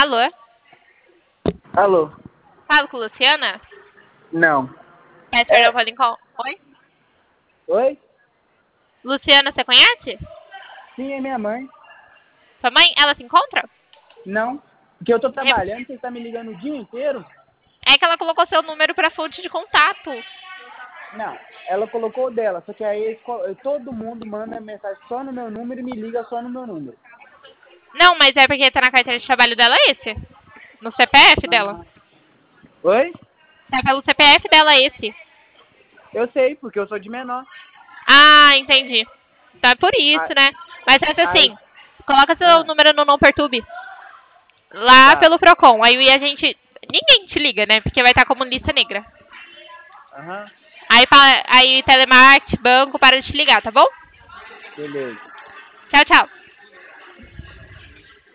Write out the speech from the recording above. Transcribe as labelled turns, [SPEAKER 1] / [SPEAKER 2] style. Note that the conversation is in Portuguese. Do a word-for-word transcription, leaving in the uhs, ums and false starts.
[SPEAKER 1] Alô?
[SPEAKER 2] Alô?
[SPEAKER 1] Falo com Luciana?
[SPEAKER 2] Não.
[SPEAKER 1] É, senhor Nova Lincoln. Oi?
[SPEAKER 2] Oi?
[SPEAKER 1] Luciana, você conhece?
[SPEAKER 2] Sim, é minha mãe.
[SPEAKER 1] Sua mãe, ela se encontra?
[SPEAKER 2] Não. Porque eu tô trabalhando, você tá me ligando o dia inteiro?
[SPEAKER 1] É que ela colocou seu número pra fonte de contato.
[SPEAKER 2] Não, ela colocou o dela, só que aí todo mundo manda mensagem só no meu número e me liga só no meu número.
[SPEAKER 1] Não, mas é porque tá na carteira de trabalho dela esse. No C P F dela.
[SPEAKER 2] Ah. Oi?
[SPEAKER 1] Tá pelo C P F dela esse.
[SPEAKER 2] Eu sei, porque eu sou de menor.
[SPEAKER 1] Ah, entendi. Então é por isso,
[SPEAKER 2] Ah,
[SPEAKER 1] né? Mas é assim,
[SPEAKER 2] aí,
[SPEAKER 1] coloca seu
[SPEAKER 2] ah,
[SPEAKER 1] número no Não Perturbe. Lá
[SPEAKER 2] tá.
[SPEAKER 1] pelo Procon. Aí a gente... Ninguém te liga, né? Porque vai estar como lista negra.
[SPEAKER 2] Aham.
[SPEAKER 1] Aí, aí telemarketing, banco, para de te ligar, tá bom?
[SPEAKER 2] Beleza.
[SPEAKER 1] Tchau, tchau.